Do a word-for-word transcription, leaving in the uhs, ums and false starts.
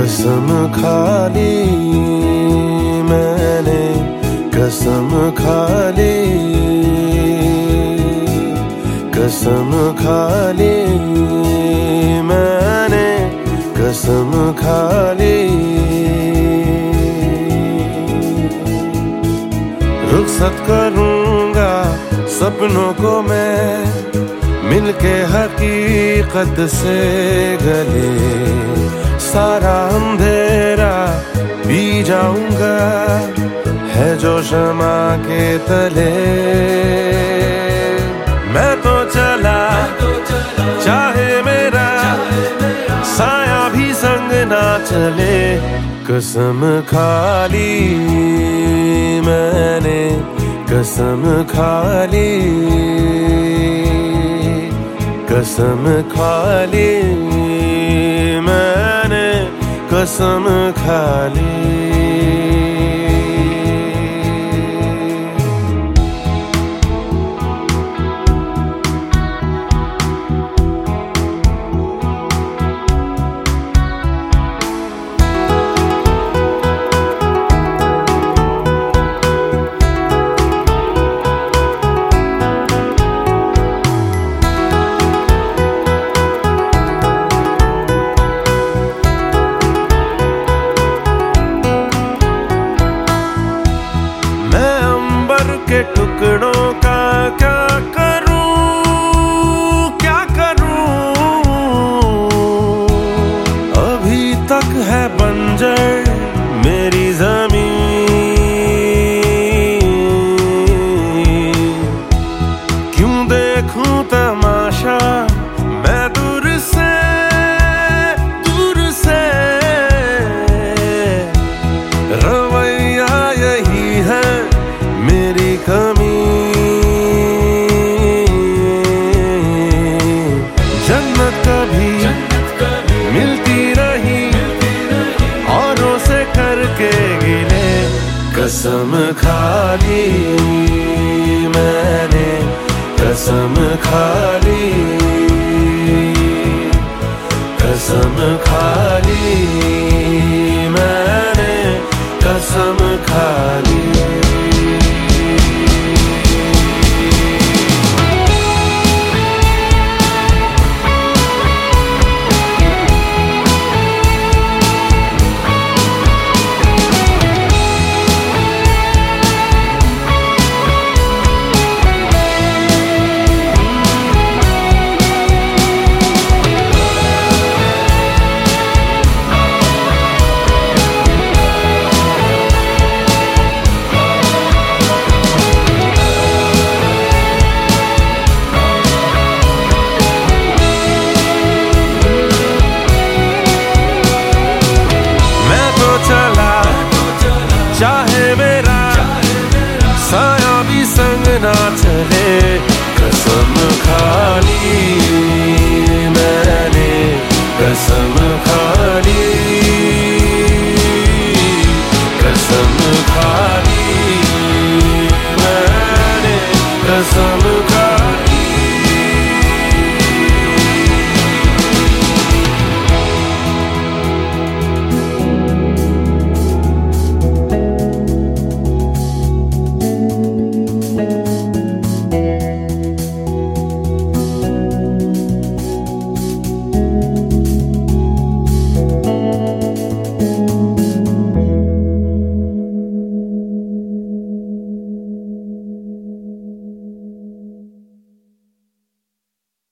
कसम खा ली मैंने, कसम खा ली, कसम खा ली मैंने, कसम खा ली। रुखसत करूंगा सपनों को मैं, मिलके हकीकत से गले, सारा अंधेरा पी जाऊंगा है जो शमा के तले। मैं तो चला चाहे मेरा साया भी संग ना चले, कसम खा ली मैंने, कसम खा ली, कसम खा ली मैंने, कसम खा ली। के टुकड़ों का क्या करूं, क्या करूं, अभी तक है बंजर मेरी ज़मीन। क्यों देखूं तमाशा मैं दूर से, दूर से, रवैया यही है मेरी कमी। जन्नत कभी मिलती नहीं औरों से करके गिले, कसम खा ली मैंने, कसम खा ली, कसम खा ली मैंने, कसम खा ली। चाहे मेरा साया भी संग ना चले, कसम खा ली मैंने, कसम